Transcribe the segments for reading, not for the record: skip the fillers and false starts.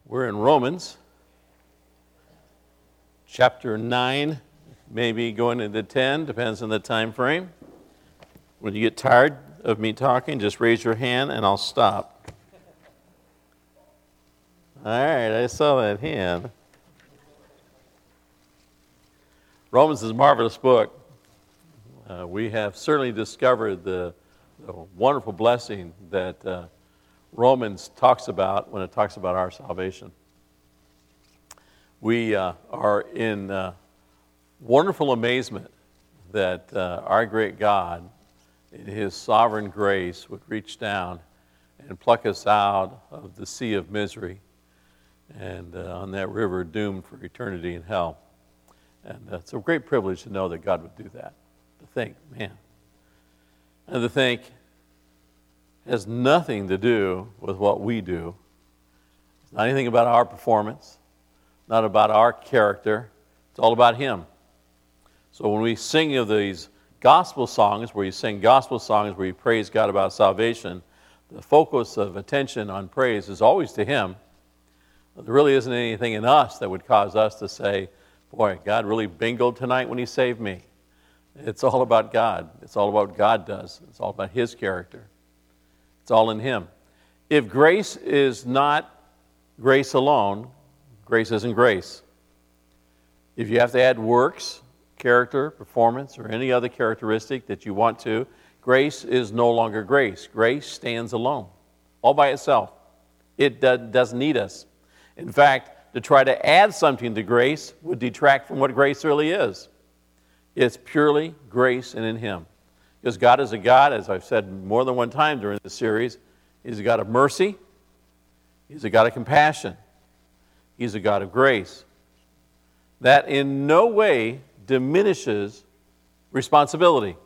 We're in Romans, chapter 9, maybe going into 10, depends on the time frame. When you get tired of me talking, just raise your hand and I'll stop. All right, I saw that hand. Romans is a marvelous book. We have certainly discovered the wonderful blessing that Romans talks about when it talks about our salvation. We are in wonderful amazement that our great God, in His sovereign grace, would reach down and pluck us out of the sea of misery and on that river doomed for eternity in hell. And it's a great privilege to know that God would do that. To think, man. And to think, has nothing to do with what we do. It's not anything about our performance, not about our character. It's all about Him. So when we sing of these gospel songs, where you sing gospel songs where you praise God about salvation, the focus of attention on praise is always to Him. There really isn't anything in us that would cause us to say, boy, God really bingoed tonight when He saved me. It's all about God. It's all about what God does. It's all about His character. It's all in Him. If grace is not grace alone, grace isn't grace. If you have to add works, character, performance, or any other characteristic that you want to, grace is no longer grace. Grace stands alone, all by itself. It doesn't need us. In fact, to try to add something to grace would detract from what grace really is. It's purely grace and in Him. Because God is a God, as I've said more than one time during this series, He's a God of mercy, He's a God of compassion, He's a God of grace. That in no way diminishes responsibility.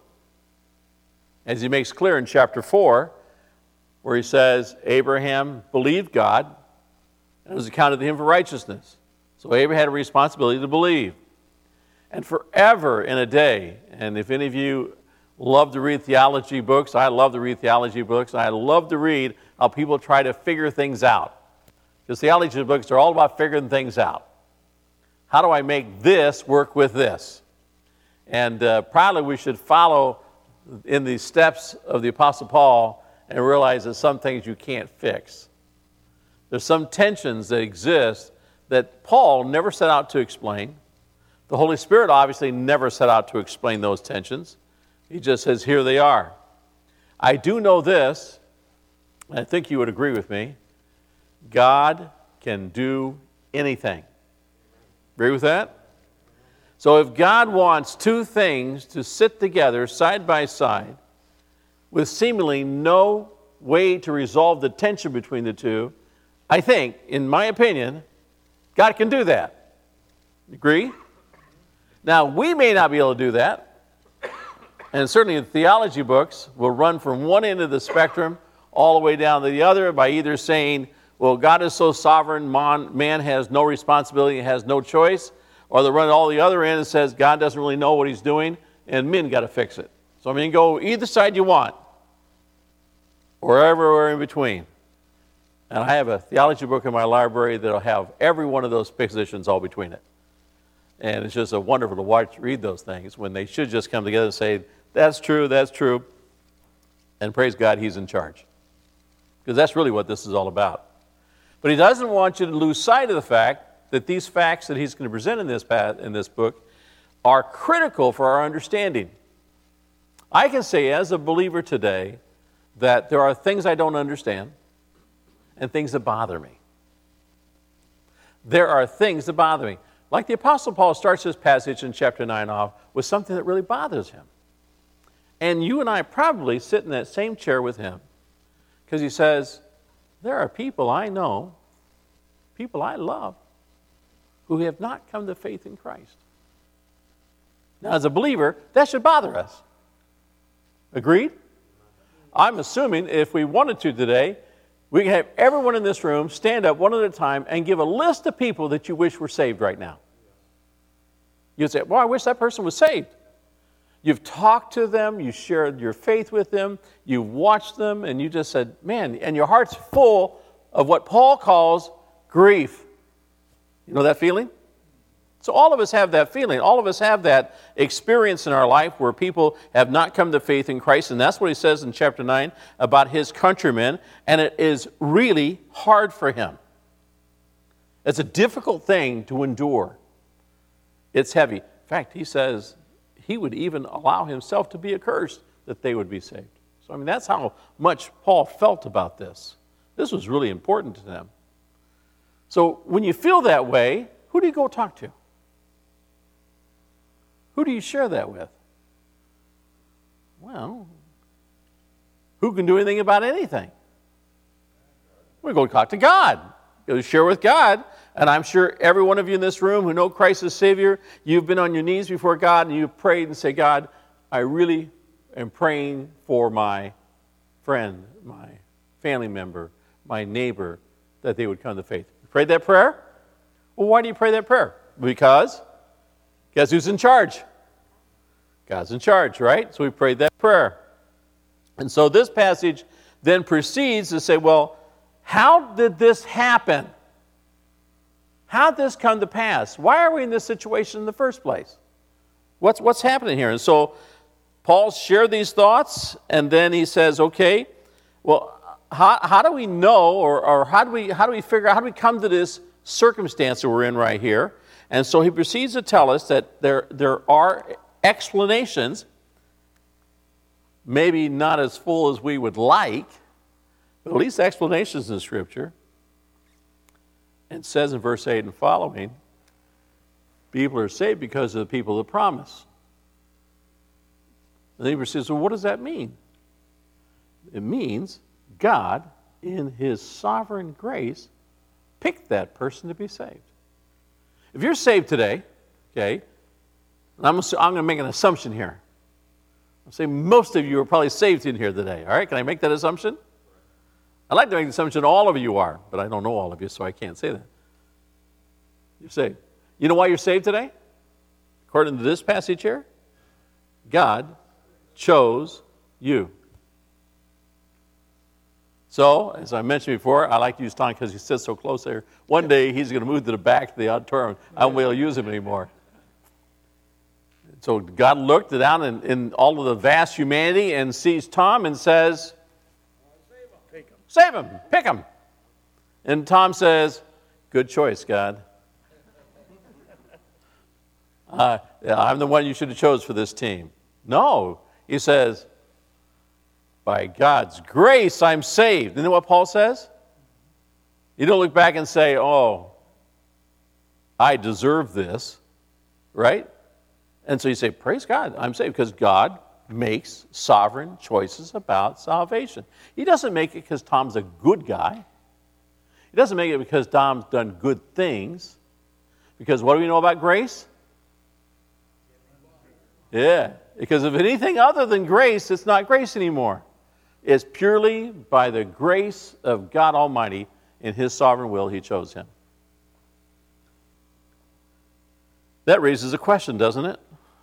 As He makes clear in chapter 4, where He says, Abraham believed God, and it was accounted to him for righteousness. So Abraham had a responsibility to believe. And forever in a day, and if any of you love to read theology books, I love to read theology books, and I love to read how people try to figure things out. Because theology books are all about figuring things out. How do I make this work with this? And probably we should follow in the steps of the Apostle Paul and realize that some things you can't fix. There's some tensions that exist that Paul never set out to explain. The Holy Spirit obviously never set out to explain those tensions. He just says, here they are. I do know this, and I think you would agree with me, God can do anything. Agree with that? So if God wants two things to sit together side by side with seemingly no way to resolve the tension between the two, I think, in my opinion, God can do that. Agree? Now, we may not be able to do that. And certainly the theology books will run from one end of the spectrum all the way down to the other by either saying, well, God is so sovereign, man has no responsibility, has no choice, or they run all the other end and says God doesn't really know what He's doing, and men got to fix it. So I mean, go either side you want, or everywhere in between. And I have a theology book in my library that will have every one of those positions all between it. And it's just wonderful to read those things when they should just come together and say, that's true, and praise God, He's in charge. Because that's really what this is all about. But He doesn't want you to lose sight of the fact that these facts that He's going to present in this book are critical for our understanding. I can say as a believer today that there are things I don't understand and things that bother me. There are things that bother me. Like the Apostle Paul starts this passage in chapter 9 off with something that really bothers him. And you and I probably sit in that same chair with him because he says, there are people I know, people I love, who have not come to faith in Christ. Now, as a believer, that should bother us. Agreed? I'm assuming if we wanted to today, we can have everyone in this room stand up one at a time and give a list of people that you wish were saved right now. You'd say, well, I wish that person was saved. You've talked to them, you shared your faith with them, you've watched them, and you just said, man, and your heart's full of what Paul calls grief. You know that feeling? So all of us have that feeling. All of us have that experience in our life where people have not come to faith in Christ. And that's what he says in chapter 9 about his countrymen. And it is really hard for him. It's a difficult thing to endure. It's heavy. In fact, he says he would even allow himself to be accursed that they would be saved. So, I mean, that's how much Paul felt about this. This was really important to them. So when you feel that way, who do you go talk to? Who do you share that with? Well, who can do anything about anything? We go talk to God. Go share with God. And I'm sure every one of you in this room who know Christ as Savior, you've been on your knees before God and you've prayed and say, God, I really am praying for my friend, my family member, my neighbor, that they would come to faith. You prayed that prayer? Well, why do you pray that prayer? Because guess who's in charge? God's in charge, right? So we prayed that prayer. And so this passage then proceeds to say, well, how did this happen? How did this come to pass? Why are we in this situation in the first place? What's happening here? And so Paul shared these thoughts, and then he says, okay, well, how do we know, or how do we figure out, how do we come to this circumstance that we're in right here? And so he proceeds to tell us that there are explanations, maybe not as full as we would like, but at least explanations in Scripture. It says in verse 8 and following, people are saved because of the people of the promise. And then he says, well, what does that mean? It means God, in his sovereign grace, picked that person to be saved. If you're saved today, okay, I'm going to make an assumption here. I'll say most of you are probably saved in here today. All right, can I make that assumption? I'd like to make the assumption all of you are, but I don't know all of you, so I can't say that. You're saved. You know why you're saved today? According to this passage here, God chose you. So, as I mentioned before, I like to use Tom because he sits so close there. One day he's going to move to the back of the auditorium. I won't be able to use him anymore. So God looked down in all of the vast humanity and sees Tom and says, save him, pick him. And Tom says, good choice, God. I'm the one you should have chose for this team. No, he says, by God's grace, I'm saved. Isn't that what Paul says? You don't look back and say, oh, I deserve this, right? And so you say, praise God, I'm saved, because God makes sovereign choices about salvation. He doesn't make it because Tom's a good guy. He doesn't make it because Tom's done good things. Because what do we know about grace? Yeah, because if anything other than grace, it's not grace anymore. It's purely by the grace of God Almighty in his sovereign will he chose him. That raises a question, doesn't it?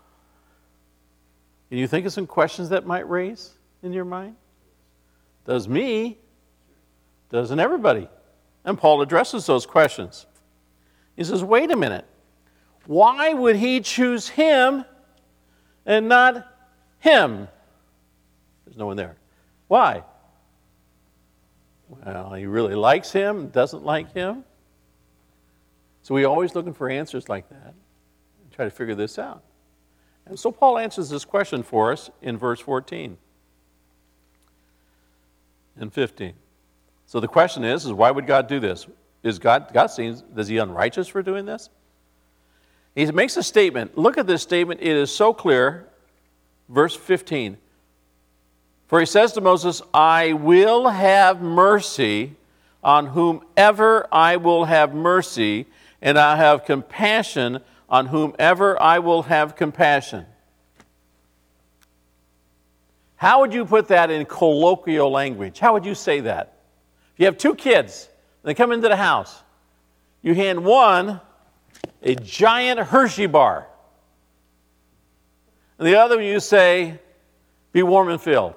Can you think of some questions that might raise in your mind? Does me? Doesn't everybody? And Paul addresses those questions. He says, wait a minute. Why would he choose him and not him? There's no one there. Why? Well, he really likes him, doesn't like him. So we're always looking for answers like that and try to figure this out. And so Paul answers this question for us in verse 14 and 15. So the question is why would God do this? Is God seems, is he unrighteous for doing this? He makes a statement. Look at this statement. It is so clear. Verse 15. For he says to Moses, I will have mercy on whomever I will have mercy, and I have compassion on whomever I will have compassion. How would you put that in colloquial language? How would you say that? If you have two kids, and they come into the house, you hand one a giant Hershey bar, and the other you say, be warm and filled.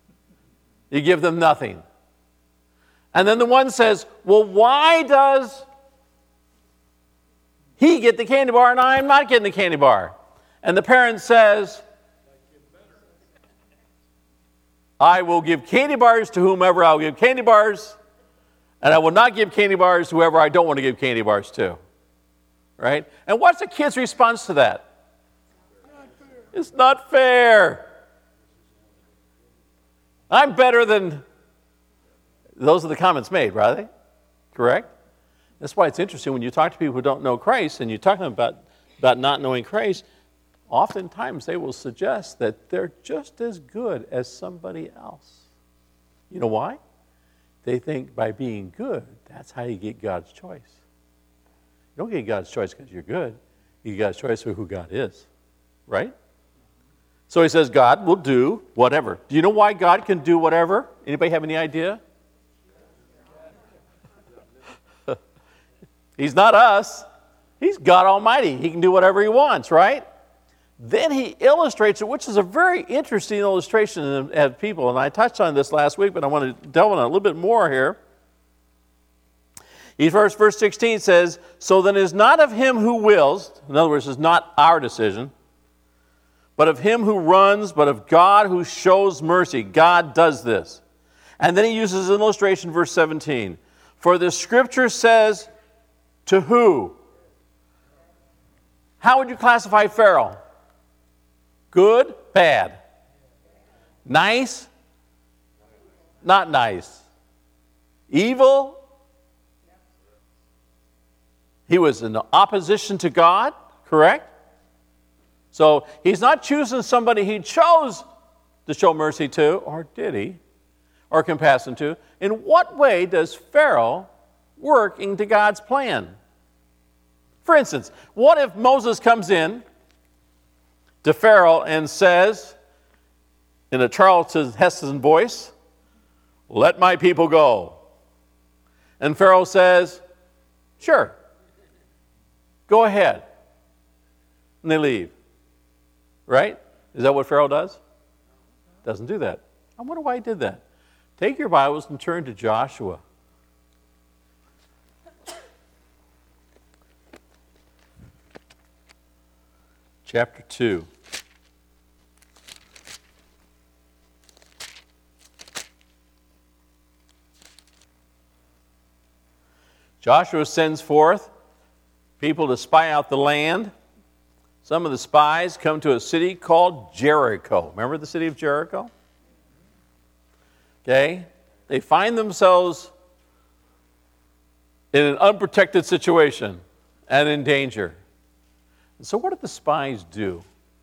You give them nothing. And then the one says, well, why does he get the candy bar and I'm not getting the candy bar. And the parent says, I will give candy bars to whomever I'll give candy bars, and I will not give candy bars to whoever I don't want to give candy bars to. Right? And what's the kid's response to that? It's not fair. I'm better than... Those are the comments made, right? Correct? That's why it's interesting when you talk to people who don't know Christ and you talk to them about not knowing Christ, oftentimes they will suggest that they're just as good as somebody else. You know why? They think by being good, that's how you get God's choice. You don't get God's choice because you're good. You get God's choice for who God is. Right? So he says God will do whatever. Do you know why God can do whatever? Anybody have any idea? He's not us. He's God Almighty. He can do whatever he wants, right? Then he illustrates it, which is a very interesting illustration of people. And I touched on this last week, but I want to delve on it a little bit more here. Verse 16 says, so then it is not of him who wills, in other words, it's not our decision, but of him who runs, but of God who shows mercy. God does this. And then he uses an illustration, verse 17. For the scripture says, to who? How would you classify Pharaoh? Good, bad. Nice, not nice. Evil. He was in opposition to God, correct? So he's not choosing somebody he chose to show mercy to, or did he? Or compassion to. In what way does Pharaoh work into God's plan? For instance, what if Moses comes in to Pharaoh and says, in a Charlton Heston voice, let my people go. And Pharaoh says, sure, go ahead. And they leave. Right? Is that what Pharaoh does? Doesn't do that. I wonder why he did that. Take your Bibles and turn to Joshua. Chapter 2. Joshua sends forth people to spy out the land. Some of the spies come to a city called Jericho. Remember the city of Jericho? Okay? They find themselves in an unprotected situation and in danger. And so what did the spies do?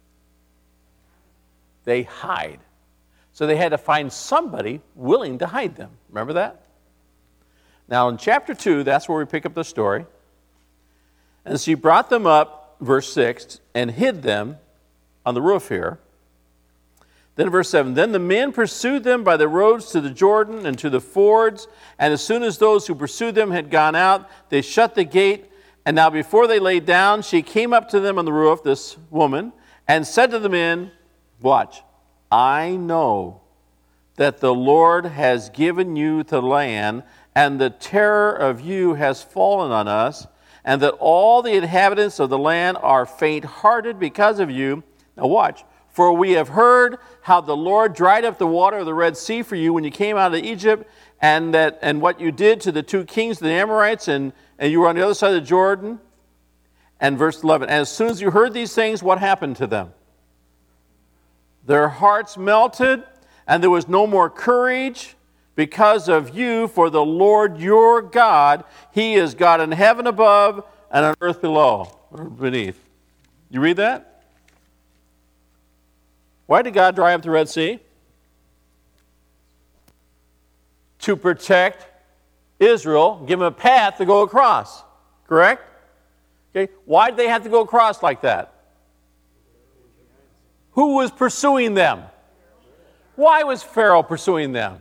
They hide. So they had to find somebody willing to hide them. Remember that? Now in chapter 2, that's where we pick up the story. And so he brought them up, verse 6, and hid them on the roof here. Then verse 7, then the men pursued them by the roads to the Jordan and to the fords, and as soon as those who pursued them had gone out, they shut the gate. And now before they lay down, she came up to them on the roof, this woman, and said to the men, watch, I know that the Lord has given you the land, and the terror of you has fallen on us, and that all the inhabitants of the land are faint-hearted because of you. Now watch. For we have heard how the Lord dried up the water of the Red Sea for you when you came out of Egypt, and what you did to the two kings of the Amorites, and you were on the other side of the Jordan. And verse 11, and as soon as you heard these things, what happened to them? Their hearts melted, and there was no more courage because of you, for the Lord your God, He is God in heaven above and on earth below, or beneath. You read that? Why did God dry up the Red Sea? To protect Israel, give them a path to go across. Correct? Okay. Why did they have to go across like that? Who was pursuing them? Why was Pharaoh pursuing them?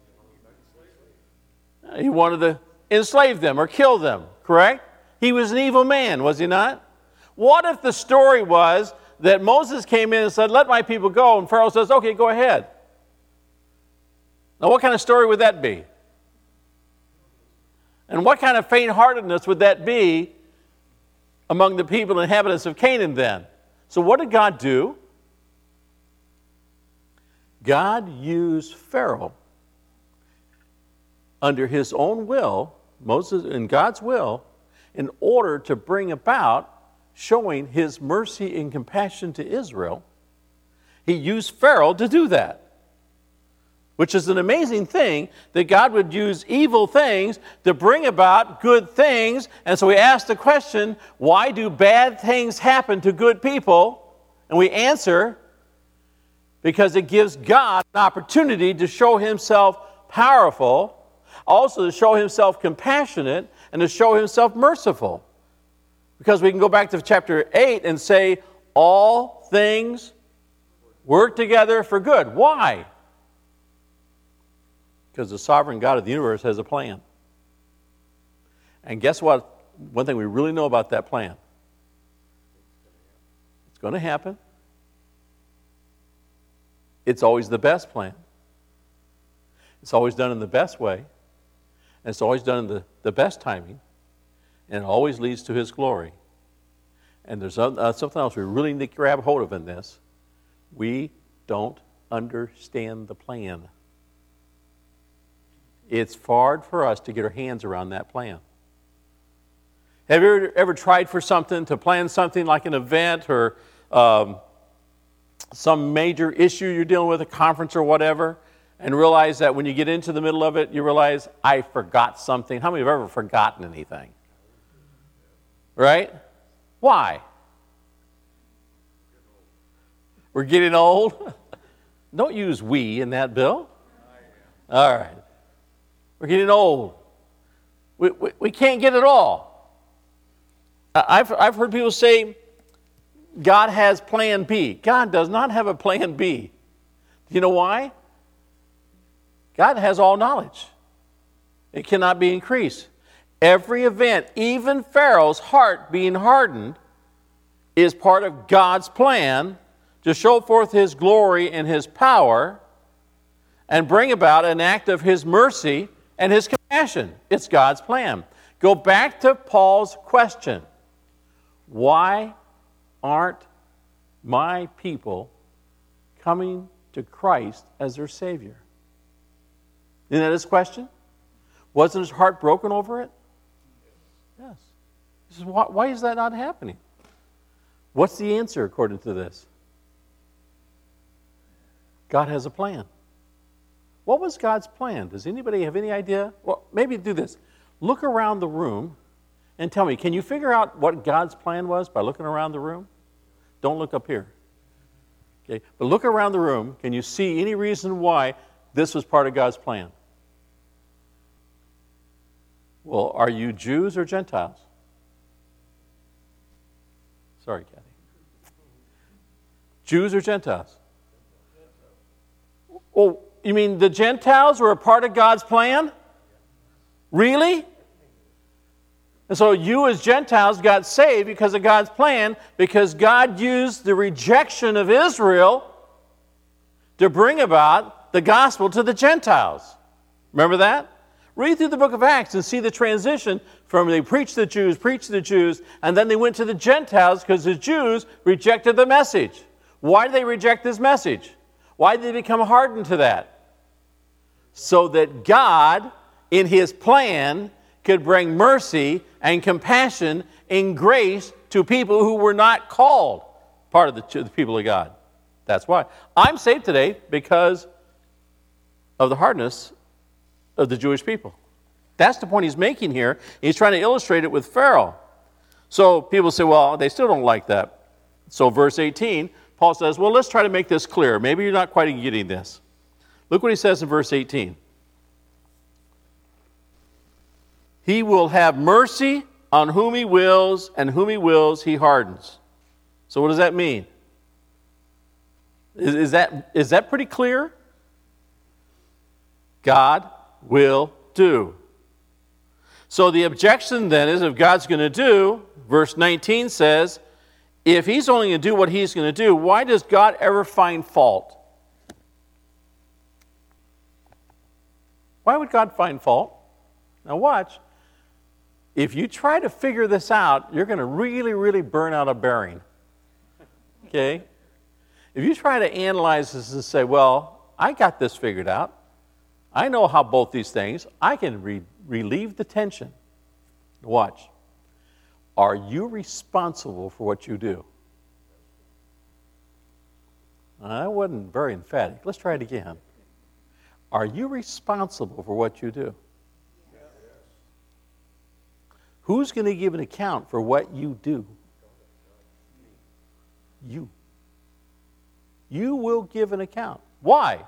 He wanted to enslave them or kill them. Correct? He was an evil man, was he not? What if the story was that Moses came in and said, let my people go, and Pharaoh says, okay, go ahead. Now, what kind of story would that be? And what kind of faint-heartedness would that be among the people and inhabitants of Canaan then. So what did God do? God used Pharaoh under his own will, Moses in God's will, in order to bring about showing his mercy and compassion to Israel. He used Pharaoh to do that, which is an amazing thing, that God would use evil things to bring about good things. And so we ask the question, why do bad things happen to good people? And we answer, because it gives God an opportunity to show himself powerful, also to show himself compassionate, and to show himself merciful. Because we can go back to chapter 8 and say, all things work together for good. Why? Because the sovereign God of the universe has a plan. And guess what? One thing we really know about that plan. It's going to happen. It's always the best plan. It's always done in the best way. And it's always done in the best timing. And it always leads to his glory. And there's something else we really need to grab hold of in this. We don't understand the plan. It's hard for us to get our hands around that plan. Have you ever tried for something, to plan something like an event or some major issue you're dealing with, a conference or whatever, and realize that when you get into the middle of it, you realize, I forgot something? How many have ever forgotten anything? Right? Why? We're getting old? Don't use we in that, Bill. All right. We're getting old. We can't get it all. I've heard people say, God has plan B. God does not have a plan B. Do you know why? God has all knowledge. It cannot be increased. Every event, even Pharaoh's heart being hardened, is part of God's plan to show forth his glory and his power and bring about an act of his mercy and his compassion. It's God's plan. Go back to Paul's question. Why aren't my people coming to Christ as their Savior? Isn't that his question? Wasn't his heart broken over it? Yes. He says, why is that not happening? What's the answer according to this? God has a plan. What was God's plan? Does anybody have any idea? Well, maybe do this. Look around the room and tell me, can you figure out what God's plan was by looking around the room? Don't look up here. Okay, but look around the room. Can you see any reason why this was part of God's plan? Well, are you Jews or Gentiles? Sorry, Kathy. Jews or Gentiles? Well, you mean the Gentiles were a part of God's plan? Really? And so you as Gentiles got saved because of God's plan, because God used the rejection of Israel to bring about the gospel to the Gentiles. Remember that? Read through the book of Acts and see the transition from they preached to the Jews, and then they went to the Gentiles because the Jews rejected the message. Why did they reject this message? Why did they become hardened to that? So that God, in his plan, could bring mercy and compassion and grace to people who were not called part of the people of God. That's why. I'm saved today because of the hardness of the Jewish people. That's the point he's making here. He's trying to illustrate it with Pharaoh. So people say, well, they still don't like that. So verse 18, Paul says, well, let's try to make this clear. Maybe you're not quite getting this. Look what he says in verse 18. He will have mercy on whom he wills, and whom he wills he hardens. So what does that mean? Is that pretty clear? God will do. So the objection then is, if God's going to do, verse 19 says, if he's only going to do what he's going to do, why does God ever find fault? Why would God find fault? Now watch. if you try to figure this out, you're going to really, really burn out a bearing. Okay? If you try to analyze this and say, well, I got this figured out. I know how both these things, I can relieve the tension. Watch. Are you responsible for what you do? I wasn't very emphatic. Let's try it again. Are you responsible for what you do? Yes. Who's going to give an account for what you do? You. You will give an account. Why?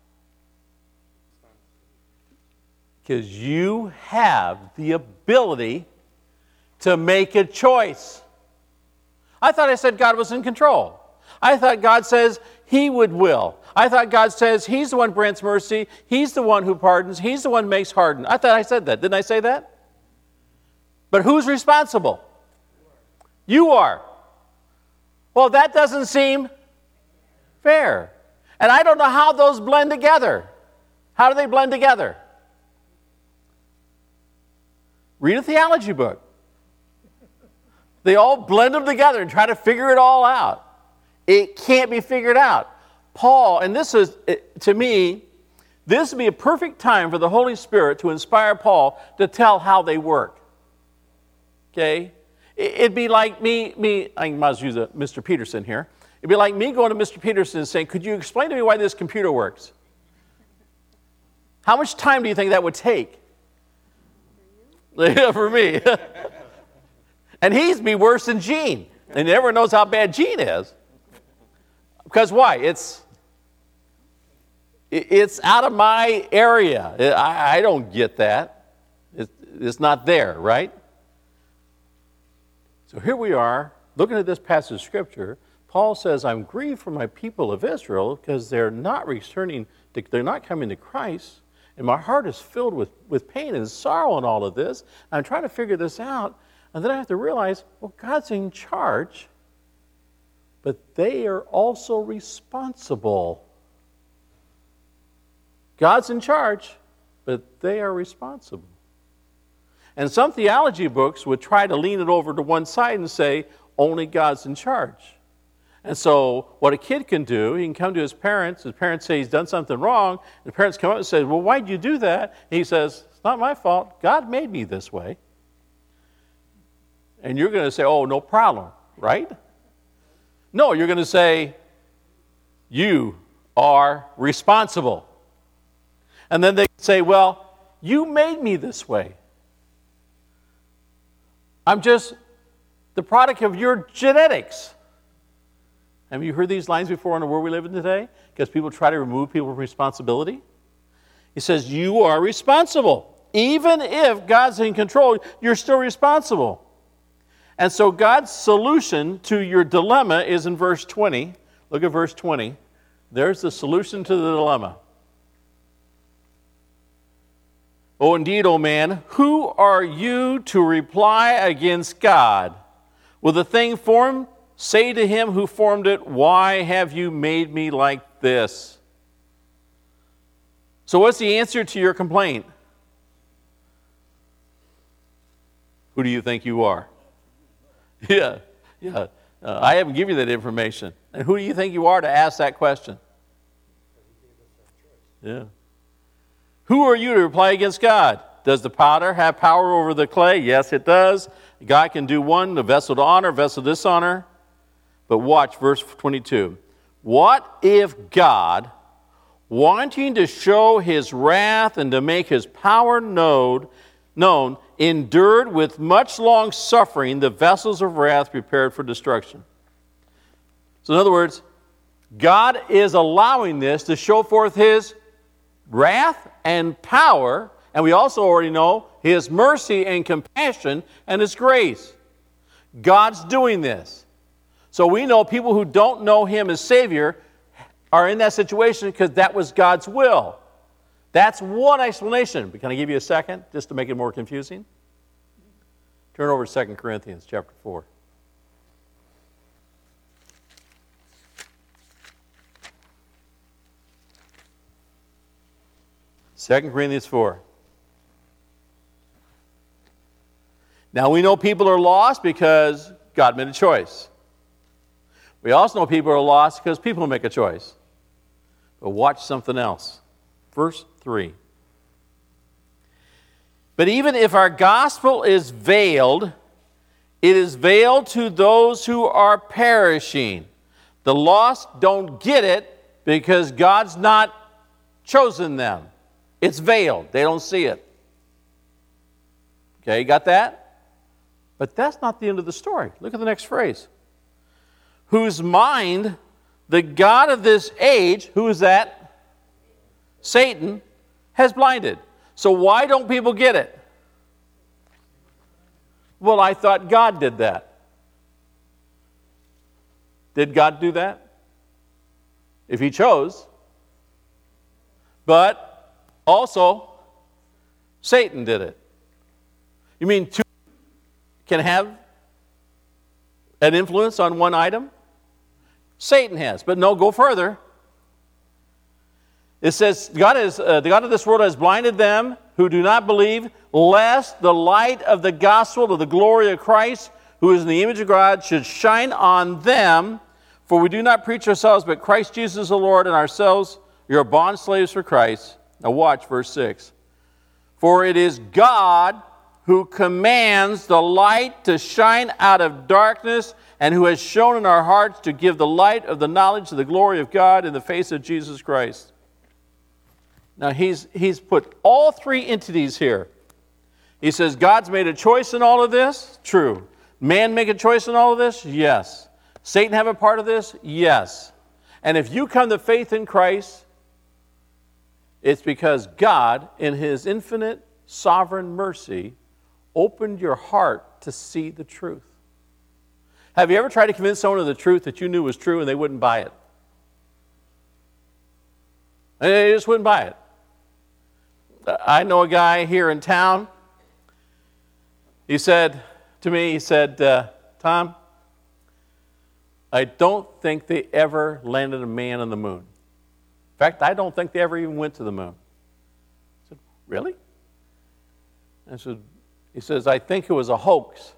Because you have the ability to make a choice. I thought I said God was in control. I thought God says He would will. I thought God says He's the one who grants mercy. He's the one who pardons. He's the one who makes harden. I thought I said that. Didn't I say that? But who's responsible? You are. Well, that doesn't seem fair. And I don't know how those blend together. How do they blend together? Read a theology book. They all blend them together and try to figure it all out. It can't be figured out. Paul, and this is, to me, this would be a perfect time for the Holy Spirit to inspire Paul to tell how they work. Okay? It'd be like me, I might as well use a Mr. Peterson here. It'd be like me going to Mr. Peterson and saying, could you explain to me why this computer works? How much time do you think that would take? For me. And he's be worse than Gene. And everyone knows how bad Gene is. Because why? It's out of my area. I don't get that. It's not there, right? So here we are, looking at this passage of Scripture. Paul says, I'm grieved for my people of Israel because they're not returning, they're not coming to Christ. And my heart is filled with pain and sorrow in all of this. I'm trying to figure this out. And then I have to realize, well, God's in charge, but they are also responsible. God's in charge, but they are responsible. And some theology books would try to lean it over to one side and say, only God's in charge. And so what a kid can do, he can come to his parents say he's done something wrong, and the parents come up and say, well, why'd you do that? And he says, it's not my fault. God made me this way. And you're going to say, oh, no problem, right? No, you're going to say, you are responsible. And then they say, well, you made me this way. I'm just the product of your genetics. Have you heard these lines before in the world we live in today? Because people try to remove people from responsibility. He says, you are responsible. Even if God's in control, you're still responsible. And so God's solution to your dilemma is in verse 20. Look at verse 20. There's the solution to the dilemma. Oh, indeed, O man, who are you to reply against God? Will the thing formed say to him who formed it, why have you made me like this? So what's the answer to your complaint? Who do you think you are? Yeah. I haven't given you that information. And who do you think you are to ask that question? Yeah. Who are you to reply against God? Does the potter have power over the clay? Yes, it does. God can do one, the vessel to honor, vessel to dishonor. But watch verse 22. What if God, wanting to show his wrath and to make his power known, endured with much long suffering the vessels of wrath prepared for destruction? So in other words, God is allowing this to show forth his wrath and power, and we also already know his mercy and compassion and his grace. God's doing this. So we know people who don't know him as Savior are in that situation because that was God's will. That's one explanation. But can I give you a second, just to make it more confusing? Turn over to 2 Corinthians chapter 4. Second Corinthians 4. Now we know people are lost because God made a choice. We also know people are lost because people make a choice. But watch something else. Verse 3. But even if our gospel is veiled, it is veiled to those who are perishing. The lost don't get it because God's not chosen them. It's veiled. They don't see it. Okay, you got that? But that's not the end of the story. Look at the next phrase. Whose mind the God of this age, who is that? Satan, has blinded. So why don't people get it? Well, I thought God did that. Did God do that? If he chose. But also, Satan did it. You mean two can have an influence on one item? Satan has. But no, go further. It says, the God of this world has blinded them who do not believe, lest the light of the gospel of the glory of Christ, who is in the image of God, should shine on them. For we do not preach ourselves, but Christ Jesus the Lord, and ourselves your bondslaves for Christ. Now watch verse 6. For it is God who commands the light to shine out of darkness, and who has shown in our hearts to give the light of the knowledge of the glory of God in the face of Jesus Christ. Now he's put all three entities here. He says God's made a choice in all of this? True. Man make a choice in all of this? Yes. Satan have a part of this? Yes. And if you come to faith in Christ, it's because God, in his infinite sovereign mercy, opened your heart to see the truth. Have you ever tried to convince someone of the truth that you knew was true and they wouldn't buy it? And they just wouldn't buy it. I know a guy here in town. He said to me, Tom, I don't think they ever landed a man on the moon. In fact, I don't think they ever even went to the moon. I said, really? He says, I think it was a hoax.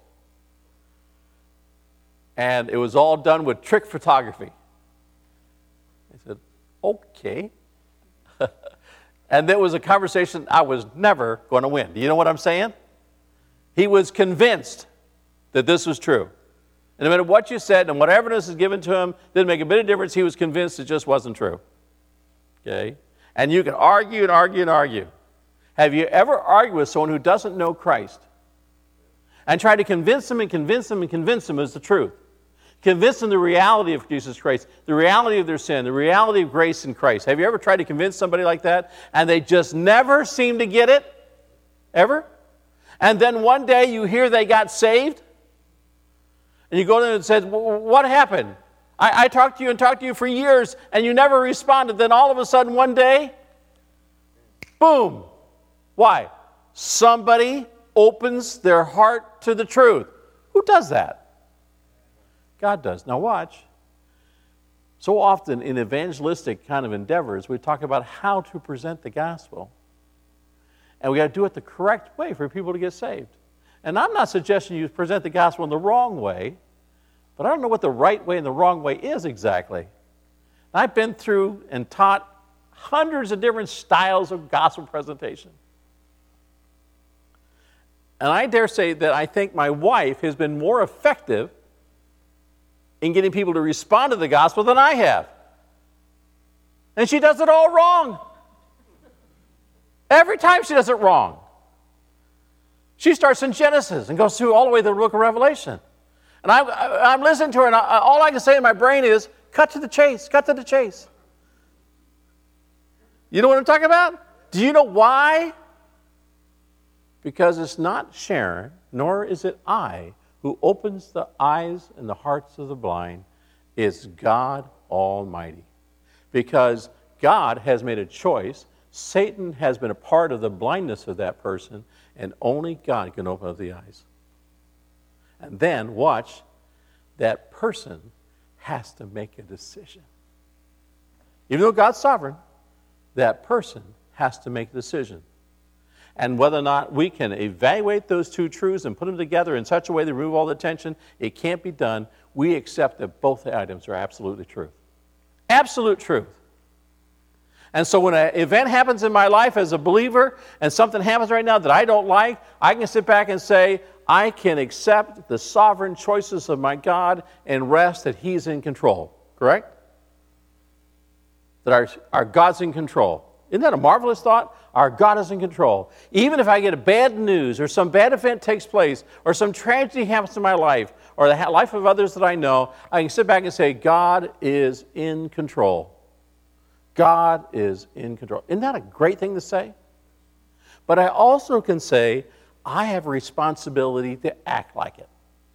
And it was all done with trick photography. I said, okay. And there was a conversation I was never going to win. Do you know what I'm saying? He was convinced that this was true. And no matter what you said and what evidence is given to him, didn't make a bit of difference. He was convinced it just wasn't true. Okay? And you can argue and argue and argue. Have you ever argued with someone who doesn't know Christ and try to convince them and convince them and convince them is the truth? Convince them the reality of Jesus Christ, the reality of their sin, the reality of grace in Christ. Have you ever tried to convince somebody like that and they just never seem to get it? Ever? And then one day you hear they got saved? And you go to them and say, what happened? I talked to you and talked to you for years and you never responded. Then all of a sudden one day, boom. Why? Somebody opens their heart to the truth. Who does that? God does. Now watch. So often in evangelistic kind of endeavors, we talk about how to present the gospel. And we got to do it the correct way for people to get saved. And I'm not suggesting you present the gospel in the wrong way, but I don't know what the right way and the wrong way is exactly. I've been through and taught hundreds of different styles of gospel presentation. And I dare say that I think my wife has been more effective in getting people to respond to the gospel than I have. And she does it all wrong. Every time she does it wrong. She starts in Genesis and goes through all the way to the book of Revelation. And I'm listening to her, and all I can say in my brain is, cut to the chase, cut to the chase. You know what I'm talking about? Do you know why? Because it's not Sharon, nor is it I, who opens the eyes and the hearts of the blind. It's God Almighty. Because God has made a choice. Satan has been a part of the blindness of that person, and only God can open up the eyes. And then, watch, that person has to make a decision. Even though God's sovereign, that person has to make a decision. and whether or not we can evaluate those two truths and put them together in such a way to remove all the tension, it can't be done. We accept that both items are absolutely true. Absolute truth. And so when an event happens in my life as a believer and something happens right now that I don't like, I can sit back and say, I can accept the sovereign choices of my God and rest that He's in control. Correct? That our God's in control. Isn't that a marvelous thought? Our God is in control. Even if I get a bad news or some bad event takes place or some tragedy happens in my life or the life of others that I know, I can sit back and say, God is in control. God is in control. Isn't that a great thing to say? But I also can say, I have a responsibility to act like it.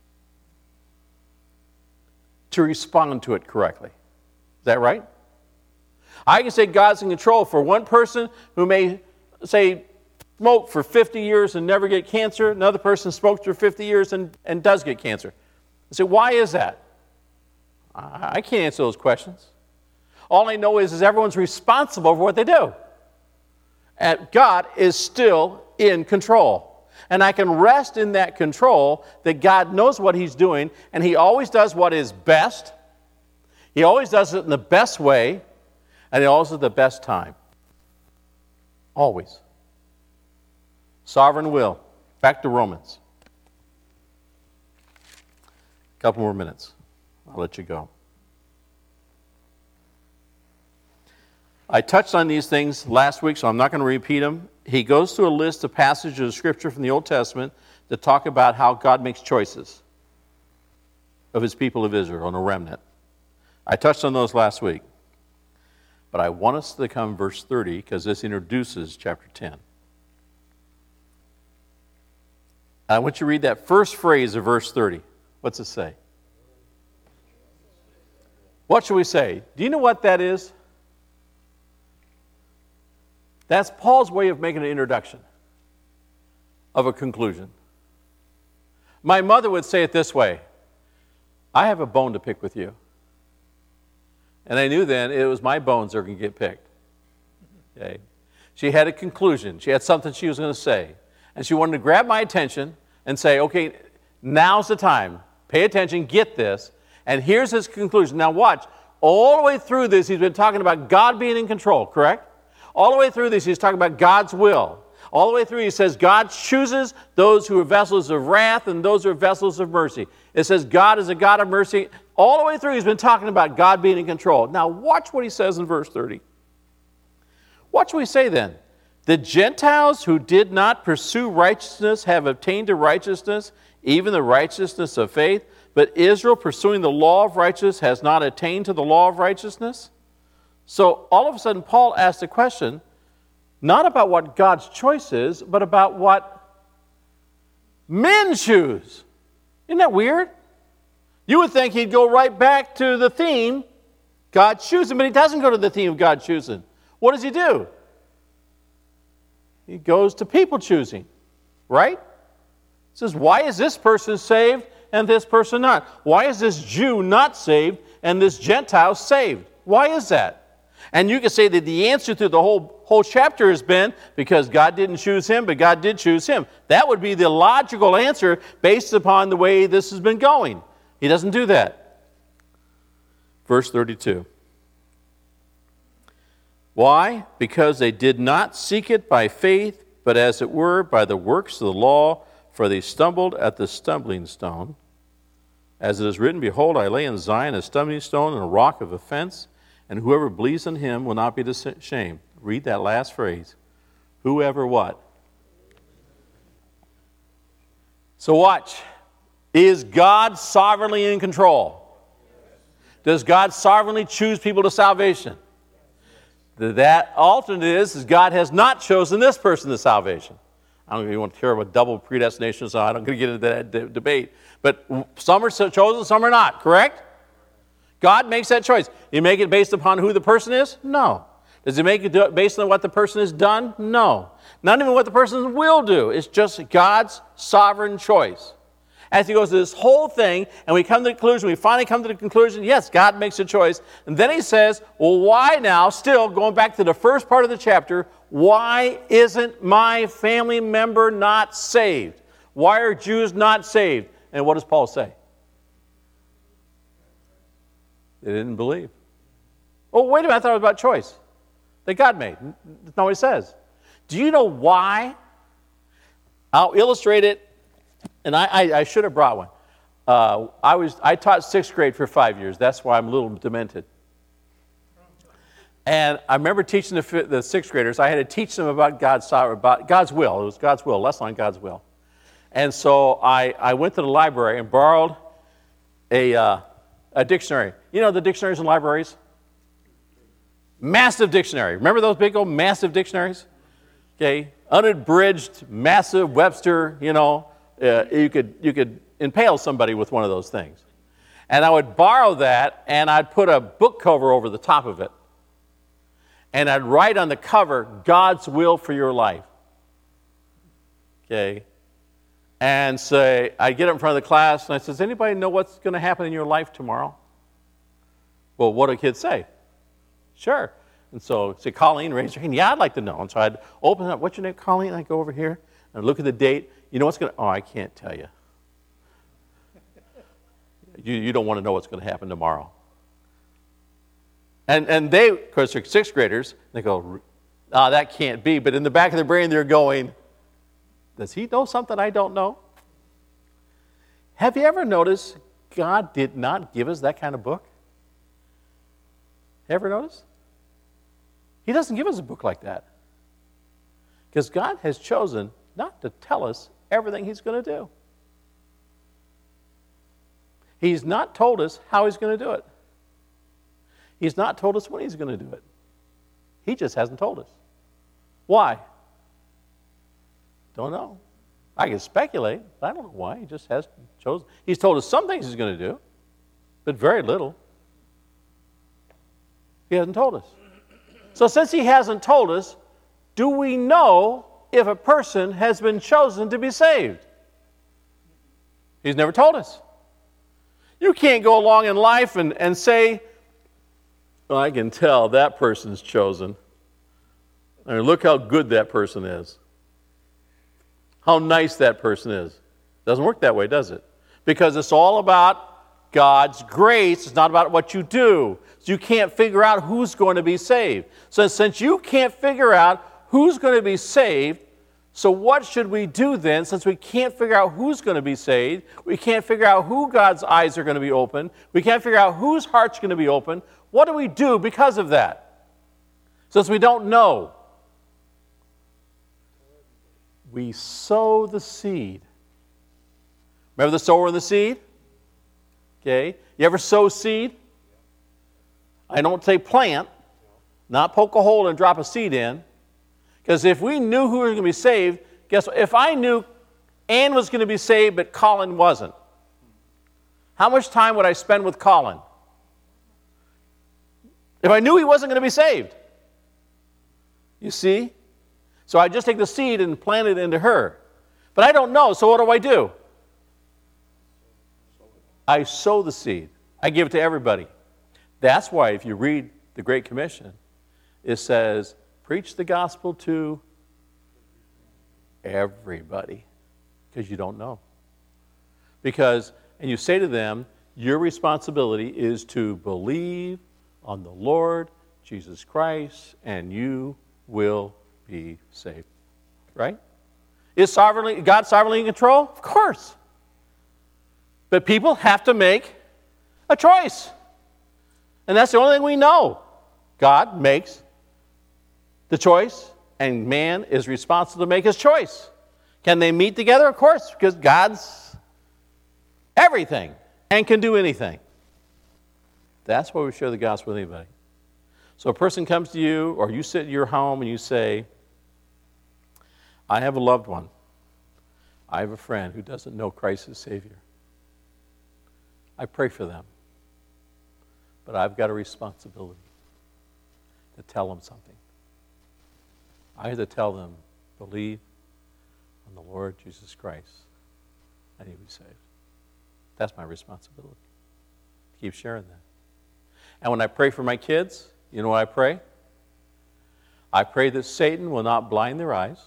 To respond to it correctly. Is that right? I can say God's in control for one person who may, say, smoke for 50 years and never get cancer. Another person smokes for 50 years and does get cancer. I say, why is that? I can't answer those questions. All I know is everyone's responsible for what they do. And God is still in control. And I can rest in that control that God knows what He's doing, and He always does what is best. He always does it in the best way, and He always does it at the best time. Always. Sovereign will. Back to Romans. A couple more minutes. I'll let you go. I touched on these things last week, so I'm not going to repeat them. He goes through a list of passages of Scripture from the Old Testament that talk about how God makes choices of His people of Israel and a remnant. I touched on those last week. But I want us to come verse 30 because this introduces chapter 10. I want you to read that first phrase of verse 30. What's it say? What should we say? Do you know what that is? That's Paul's way of making an introduction of a conclusion. My mother would say it this way: I have a bone to pick with you. And I knew then it was my bones that were going to get picked. Okay? She had a conclusion. She had something she was going to say. And she wanted to grab my attention and say, okay, now's the time. Pay attention, get this. And here's his conclusion. Now watch. All the way through this, he's been talking about God being in control, correct? All the way through this, he's talking about God's will. All the way through, he says God chooses those who are vessels of wrath and those who are vessels of mercy. It says God is a God of mercy. All the way through, he's been talking about God being in control. Now, watch what he says in verse 30. Watch what he say then. The Gentiles who did not pursue righteousness have obtained a righteousness, even the righteousness of faith. But Israel, pursuing the law of righteousness, has not attained to the law of righteousness. So all of a sudden, Paul asked a question, not about what God's choice is, but about what men choose. Isn't that weird? You would think he'd go right back to the theme, God choosing, but he doesn't go to the theme of God choosing. What does he do? He goes to people choosing, right? He says, why is this person saved and this person not? Why is this Jew not saved and this Gentile saved? Why is that? And you can say that the answer to the whole chapter has been because God didn't choose him, but God did choose him. That would be the logical answer based upon the way this has been going. He doesn't do that. Verse 32. Why? Because they did not seek it by faith, but as it were by the works of the law, for they stumbled at the stumbling stone. As it is written, behold, I lay in Zion a stumbling stone and a rock of offense, and whoever believes in him will not be ashamed. Read that last phrase. Whoever what? So watch. Is God sovereignly in control? Does God sovereignly choose people to salvation? That alternate is God has not chosen this person to salvation. I don't know if you want to hear about double predestination, so I'm not going to get into that debate. But some are chosen, some are not, correct? God makes that choice. You make it based upon who the person is? No. Does he make it based on what the person has done? No. Not even what the person will do. It's just God's sovereign choice. As he goes through this whole thing, and we finally come to the conclusion, yes, God makes a choice. And then he says, well, why now, still going back to the first part of the chapter, why isn't my family member not saved? Why are Jews not saved? And what does Paul say? They didn't believe. Oh, wait a minute, I thought it was about choice that God made. That's not what he says. Do you know why? I'll illustrate it. And I should have brought one. I taught sixth grade for 5 years. That's why I'm a little demented. And I remember teaching the sixth graders. I had to teach them about God's will. It was God's will, lesson on God's will. And so I went to the library and borrowed a dictionary. You know the dictionaries in libraries? Massive dictionary. Remember those big old massive dictionaries? Okay, unabridged, massive Webster, you could impale somebody with one of those things. And I would borrow that, and I'd put a book cover over the top of it. And I'd write on the cover, God's will for your life. Okay? And say, I'd get up in front of the class, and I said, does anybody know what's going to happen in your life tomorrow? Well, what do kids say? Sure. And so, say, Colleen, raise your hand. Yeah, I'd like to know. And so I'd open it up. What's your name, Colleen? And I'd go over here and look at the date. You know what's going to... Oh, I can't tell you. You don't want to know what's going to happen tomorrow. And they, of course, they're sixth graders. They go, that can't be. But in the back of their brain, they're going, does he know something I don't know? Have you ever noticed God did not give us that kind of book? Ever notice? He doesn't give us a book like that. Because God has chosen not to tell us everything he's going to do. He's not told us how he's going to do it. He's not told us when he's going to do it. He just hasn't told us. Why? Don't know. I can speculate, but I don't know why. He just has chosen. He's told us some things he's going to do, but very little. He hasn't told us. So since he hasn't told us, do we know if a person has been chosen to be saved? He's never told us. You can't go along in life and say, well, I can tell that person's chosen. I mean, look how good that person is. How nice that person is. Doesn't work that way, does it? Because it's all about God's grace. It's not about what you do. So you can't figure out who's going to be saved. So since you can't figure out who's going to be saved, so what should we do then, since we can't figure out who's going to be saved, we can't figure out who God's eyes are going to be open, we can't figure out whose heart's going to be open, what do we do because of that? Since we don't know, we sow the seed. Remember the sower and the seed? Okay. You ever sow seed? I don't say plant, not poke a hole and drop a seed in. Because if we knew who was going to be saved, guess what? If I knew Ann was going to be saved but Colin wasn't, how much time would I spend with Colin? If I knew he wasn't going to be saved. You see? So I just take the seed and plant it into her. But I don't know, so what do? I sow the seed. I give it to everybody. That's why if you read the Great Commission, it says, preach the gospel to everybody, because you don't know. And you say to them, your responsibility is to believe on the Lord Jesus Christ, and you will be saved. Right? Is God sovereignly in control? Of course. But people have to make a choice. And that's the only thing we know. God makes the choice, and man is responsible to make his choice. Can they meet together? Of course, because God's everything and can do anything. That's why we share the gospel with anybody. So a person comes to you, or you sit in your home and you say, I have a loved one. I have a friend who doesn't know Christ as Savior. I pray for them. But I've got a responsibility to tell them something. I have to tell them, believe on the Lord Jesus Christ, and you'll be saved. That's my responsibility. Keep sharing that. And when I pray for my kids, you know what I pray? I pray that Satan will not blind their eyes.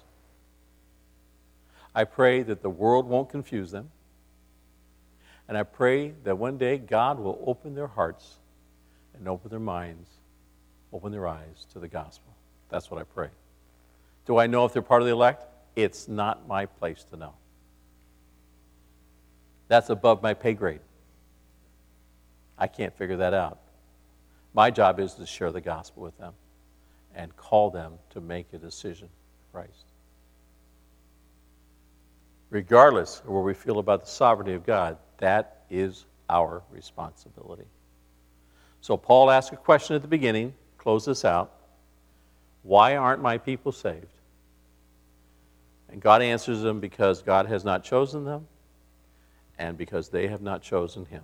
I pray that the world won't confuse them. And I pray that one day God will open their hearts and open their minds, open their eyes to the gospel. That's what I pray. Do I know if they're part of the elect? It's not my place to know. That's above my pay grade. I can't figure that out. My job is to share the gospel with them and call them to make a decision for Christ. Regardless of where we feel about the sovereignty of God, that is our responsibility. So Paul asked a question at the beginning, close this out. Why aren't my people saved? And God answers them because God has not chosen them and because they have not chosen him.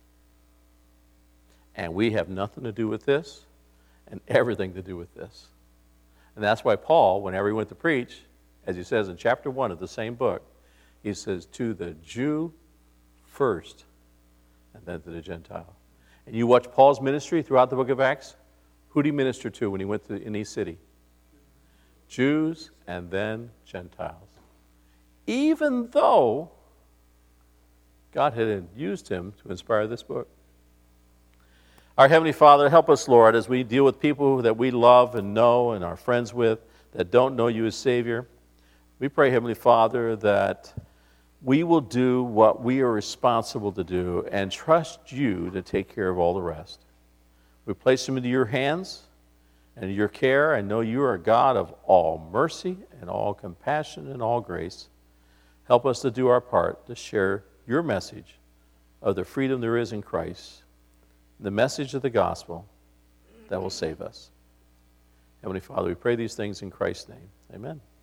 And we have nothing to do with this and everything to do with this. And that's why Paul, whenever he went to preach, as he says in chapter 1 of the same book, he says, to the Jew first, and then to the Gentile. And you watch Paul's ministry throughout the book of Acts, who did he minister to when he went to any city? Jews and then Gentiles. Even though God had used him to inspire this book. Our Heavenly Father, help us, Lord, as we deal with people that we love and know and are friends with that don't know you as Savior. We pray, Heavenly Father, that we will do what we are responsible to do and trust you to take care of all the rest. We place them into your hands and your care. I know you are a God of all mercy and all compassion and all grace. Help us to do our part to share your message of the freedom there is in Christ, the message of the gospel that will save us. Heavenly Father, we pray these things in Christ's name. Amen.